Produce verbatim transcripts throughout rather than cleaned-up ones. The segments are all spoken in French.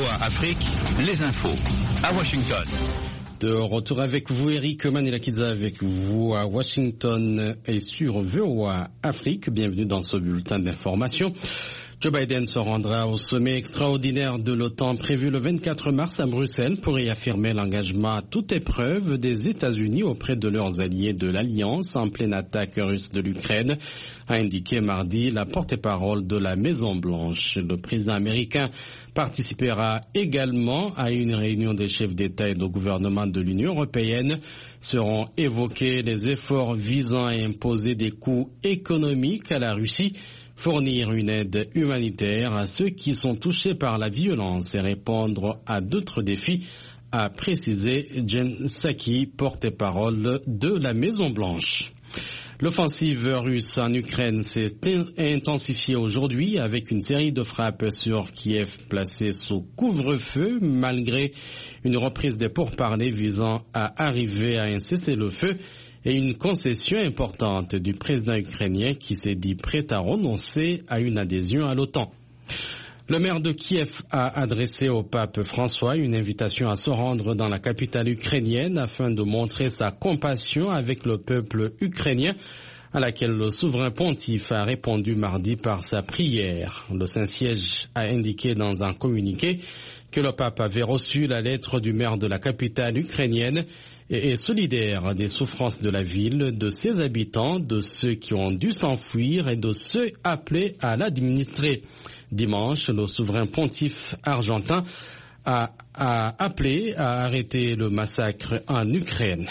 V O A Afrique, les infos à Washington. De retour avec vous, Eric Manilakiza, avec vous à Washington et sur V O A Afrique. Bienvenue dans ce bulletin d'information. Joe Biden se rendra au sommet extraordinaire de l'OTAN prévu le vingt-quatre mars à Bruxelles pour y affirmer l'engagement à toute épreuve des États-Unis auprès de leurs alliés de l'Alliance en pleine attaque russe de l'Ukraine, a indiqué mardi la porte-parole de la Maison-Blanche. Le président américain participera également à une réunion des chefs d'État et de gouvernement de l'Union européenne. Seront évoqués les efforts visant à imposer des coûts économiques à la Russie, fournir une aide humanitaire à ceux qui sont touchés par la violence et répondre à d'autres défis, a précisé Jen Psaki, porte-parole de la Maison-Blanche. L'offensive russe en Ukraine s'est intensifiée aujourd'hui avec une série de frappes sur Kiev placées sous couvre-feu malgré une reprise des pourparlers visant à arriver à un cessez-le-feu et une concession importante du président ukrainien qui s'est dit prêt à renoncer à une adhésion à l'OTAN. Le maire de Kiev a adressé au pape François une invitation à se rendre dans la capitale ukrainienne afin de montrer sa compassion avec le peuple ukrainien, à laquelle le souverain pontife a répondu mardi par sa prière. Le Saint-Siège a indiqué dans un communiqué que le pape avait reçu la lettre du maire de la capitale ukrainienne et est solidaire des souffrances de la ville, de ses habitants, de ceux qui ont dû s'enfuir et de ceux appelés à l'administrer. Dimanche, le souverain pontife argentin a, a appelé à arrêter le massacre en Ukraine.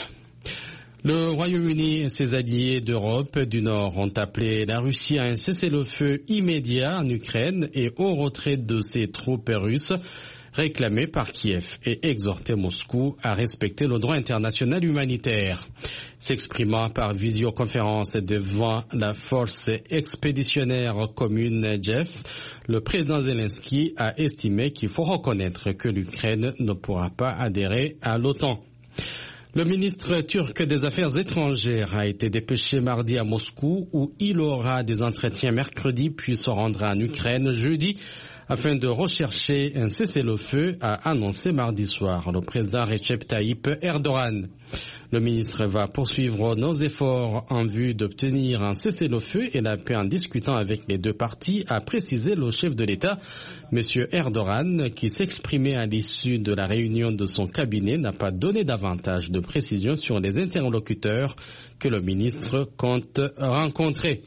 Le Royaume-Uni et ses alliés d'Europe du Nord ont appelé la Russie à un cessez-le-feu immédiat en Ukraine et au retrait de ses troupes russes, réclamé par Kiev, et exhorté Moscou à respecter le droit international humanitaire. S'exprimant par visioconférence devant la force expéditionnaire commune J E F, le président Zelensky a estimé qu'il faut reconnaître que l'Ukraine ne pourra pas adhérer à l'OTAN. Le ministre turc des Affaires étrangères a été dépêché mardi à Moscou où il aura des entretiens mercredi puis se rendra en Ukraine jeudi afin de rechercher un cessez-le-feu, a annoncé mardi soir le président Recep Tayyip Erdogan. Le ministre va poursuivre nos efforts en vue d'obtenir un cessez-le-feu et la paix en discutant avec les deux parties, a précisé le chef de l'État. Monsieur Erdogan, qui s'exprimait à l'issue de la réunion de son cabinet, n'a pas donné davantage de précisions sur les interlocuteurs que le ministre compte rencontrer.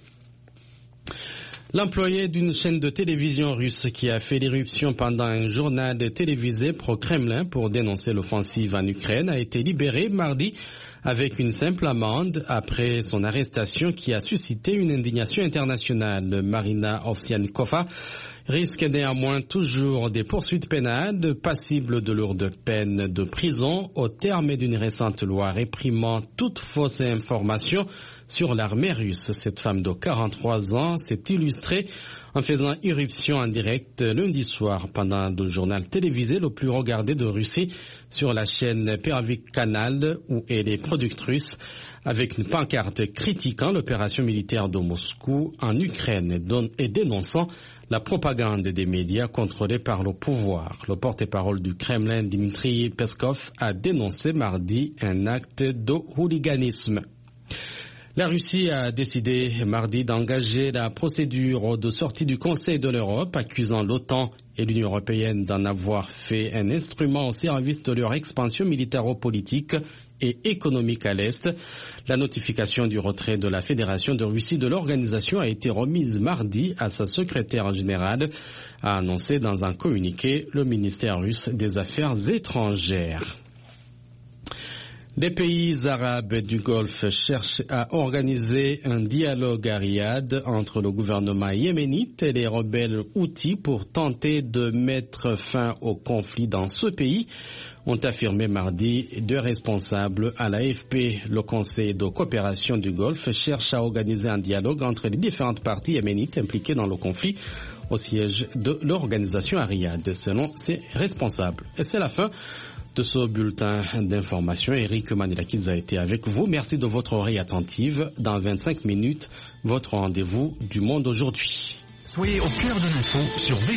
L'employé d'une chaîne de télévision russe qui a fait l'irruption pendant un journal télévisé pro-Kremlin pour dénoncer l'offensive en Ukraine a été libéré mardi avec une simple amende après son arrestation qui a suscité une indignation internationale. Marina Ovsianikova risque néanmoins toujours des poursuites pénales passibles de lourdes peines de prison au terme d'une récente loi réprimant toute fausse information sur l'armée russe. Cette femme de quarante-trois ans s'est illustrée en faisant irruption en direct lundi soir pendant le journal télévisé le plus regardé de Russie sur la chaîne Pervy Canal où elle est productrice avec une pancarte critiquant l'opération militaire de Moscou en Ukraine et dénonçant la propagande des médias contrôlés par le pouvoir. Le porte-parole du Kremlin, Dmitry Peskov, a dénoncé mardi un acte de hooliganisme. La Russie a décidé mardi d'engager la procédure de sortie du Conseil de l'Europe, accusant l'OTAN et l'Union européenne d'en avoir fait un instrument au service de leur expansion militaro-politique et économique à l'Est. La notification du retrait de la Fédération de Russie de l'organisation a été remise mardi à sa secrétaire générale, a annoncé dans un communiqué le ministère russe des Affaires étrangères. Les pays arabes du Golfe cherchent à organiser un dialogue à Riyad entre le gouvernement yéménite et les rebelles houthis pour tenter de mettre fin au conflit dans ce pays, ont affirmé mardi deux responsables à l'A F P. Le Conseil de coopération du Golfe cherche à organiser un dialogue entre les différentes parties yéménites impliquées dans le conflit au siège de l'organisation à Riyad, selon ses responsables. Et c'est la fin de ce bulletin d'information. Eric Manilakiza a été avec vous. Merci de votre oreille attentive. Dans vingt-cinq minutes, votre rendez-vous du Monde aujourd'hui. Soyez au cœur de l'info sur V O A.